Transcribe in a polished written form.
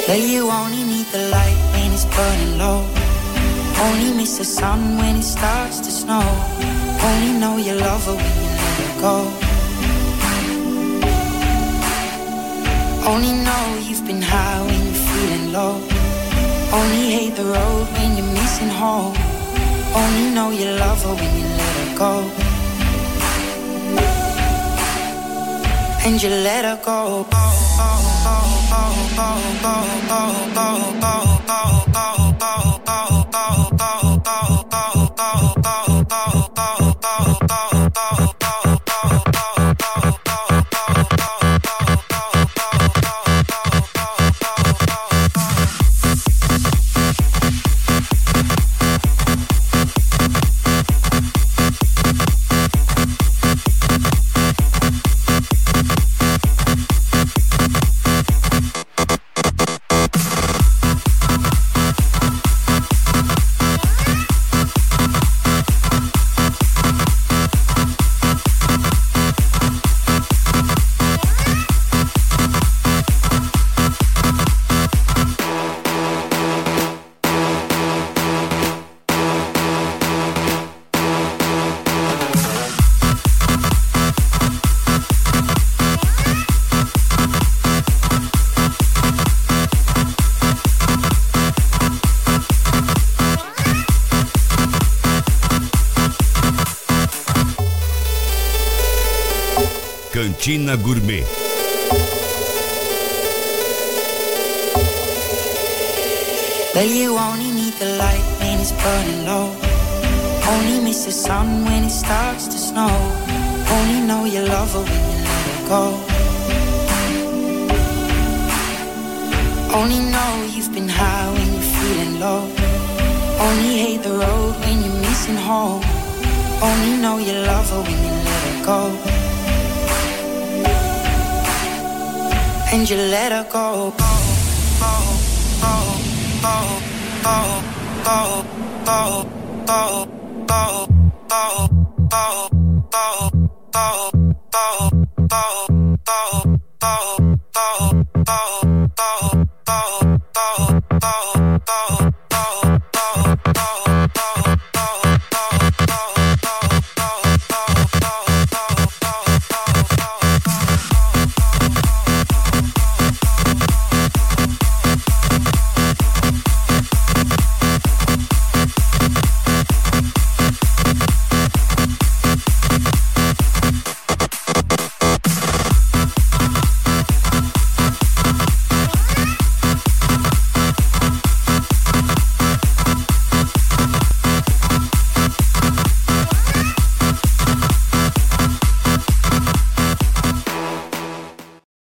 Well, you only need the light when it's burning low. Only miss the sun when it starts to snow. Only know you love her when you let her go. Only know you've been high when you're feeling low. Only hate the road when you're missing home. Only know you love her when you let her go. And you let her go. Cantina Gourmet. Well, you only need the light when it's burning low. Only miss the sun when it starts to snow. Only know you love her when you let her go. Only know you've been high when you're feeling low. Only hate the road when you're missing home. Only know you love her when you let her go. And you let her go.